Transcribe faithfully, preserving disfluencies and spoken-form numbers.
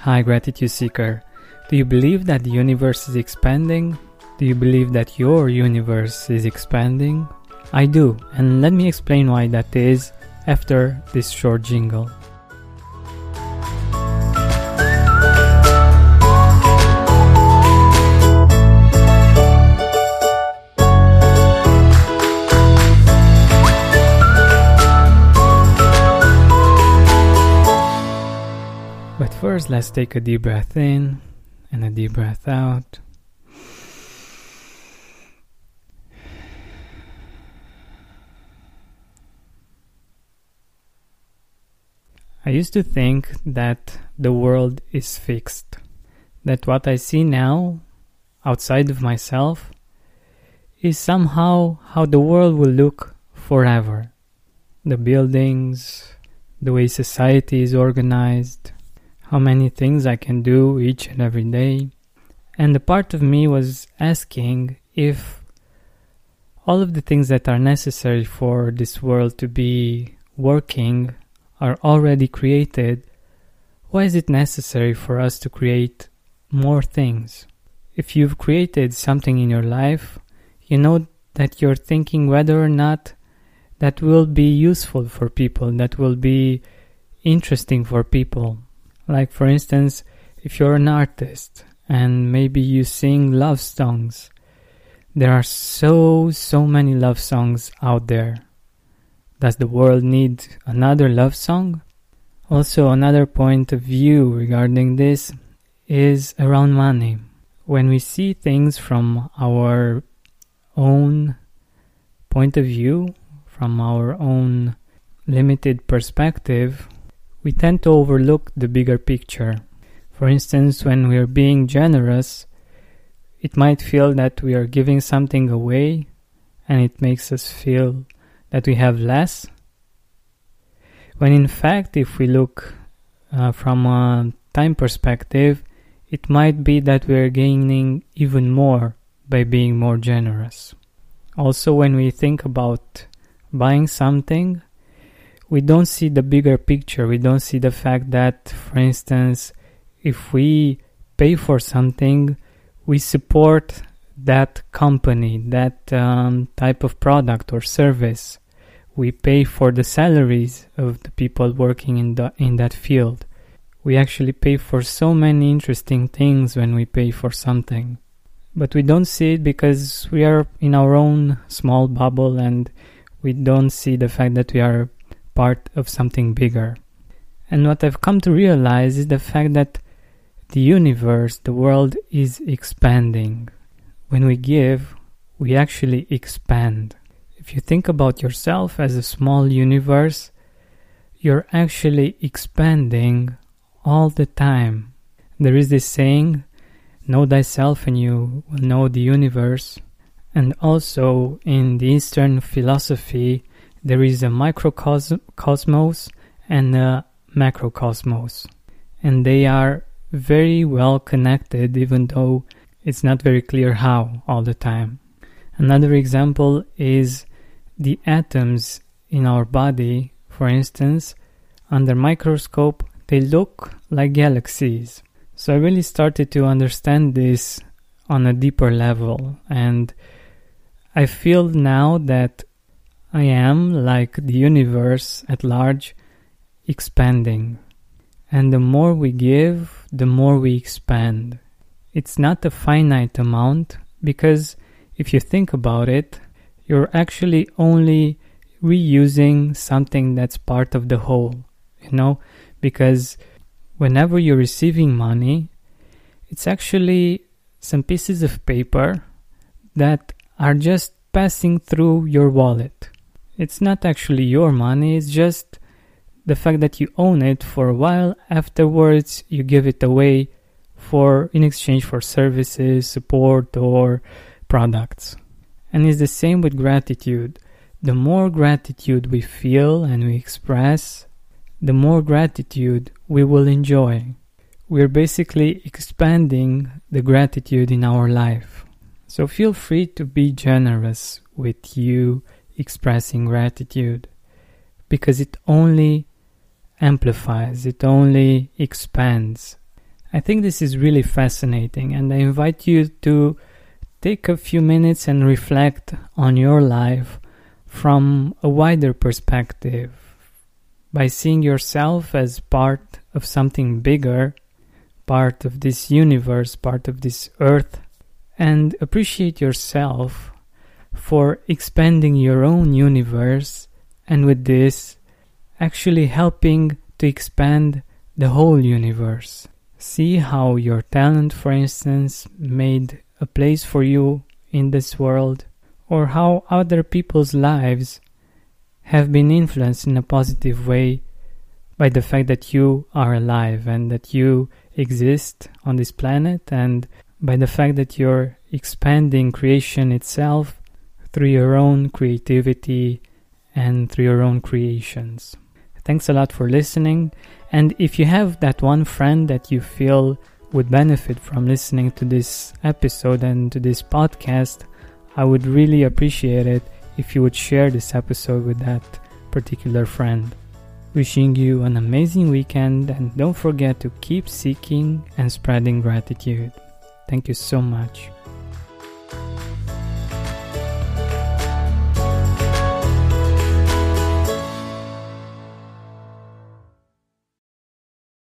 Hi, Gratitude Seeker. Do you believe that the universe is expanding? Do you believe that your universe is expanding? I do, and let me explain why that is after this short jingle. But first, let's take a deep breath in and a deep breath out. I used to think that the world is fixed, that what I see now, outside of myself, is somehow how the world will look forever. The buildings, the way society is organized, how many things I can do each and every day. And a part of me was asking if all of the things that are necessary for this world to be working are already created. Why is it necessary for us to create more things? If you've created something in your life, you know that you're thinking whether or not that will be useful for people, that will be interesting for people. Like, for instance, if you're an artist and maybe you sing love songs, there are so, so many love songs out there. Does the world need another love song? Also, another point of view regarding this is around money. When we see things from our own point of view, from our own limited perspective, we tend to overlook the bigger picture. For instance, when we are being generous, it might feel that we are giving something away, and it makes us feel that we have less. When in fact, if we look uh, from a time perspective, it might be that we are gaining even more by being more generous. Also, when we think about buying something, we don't see the bigger picture. We don't see the fact that, for instance, if we pay for something, we support that company, that um, type of product or service. We pay for the salaries of the people working in the in that field. We actually pay for so many interesting things when we pay for something. But we don't see it because we are in our own small bubble and we don't see the fact that we are part of something bigger. And what I've come to realize is the fact that the universe, the world, is expanding. When we give, we actually expand. If you think about yourself as a small universe, you're actually expanding all the time. There is this saying, know thyself and you will know the universe. And also in the Eastern philosophy, there is a microcosmos and a macrocosmos. And they are very well connected, even though it's not very clear how all the time. Another example is the atoms in our body. For instance, under microscope, they look like galaxies. So I really started to understand this on a deeper level, and I feel now that I am, like the universe at large, expanding. And the more we give, the more we expand. It's not a finite amount, because if you think about it, you're actually only reusing something that's part of the whole, you know, because whenever you're receiving money, it's actually some pieces of paper that are just passing through your wallet. It's not actually your money, it's just the fact that you own it for a while. Afterwards, you give it away for in exchange for services, support, or products. And it's the same with gratitude. The more gratitude we feel and we express, the more gratitude we will enjoy. We're basically expanding the gratitude in our life. So feel free to be generous with you expressing gratitude, because it only amplifies, it only expands. I think this is really fascinating, and I invite you to take a few minutes and reflect on your life from a wider perspective, by seeing yourself as part of something bigger, part of this universe, part of this earth, and appreciate yourself for expanding your own universe, and with this, actually helping to expand the whole universe. See how your talent, for instance, made a place for you in this world, or how other people's lives have been influenced in a positive way by the fact that you are alive and that you exist on this planet, and by the fact that you're expanding creation itself through your own creativity and through your own creations. Thanks a lot for listening, and if you have that one friend that you feel would benefit from listening to this episode and to this podcast, I would really appreciate it if you would share this episode with that particular friend. Wishing you an amazing weekend, and don't forget to keep seeking and spreading gratitude. Thank you so much.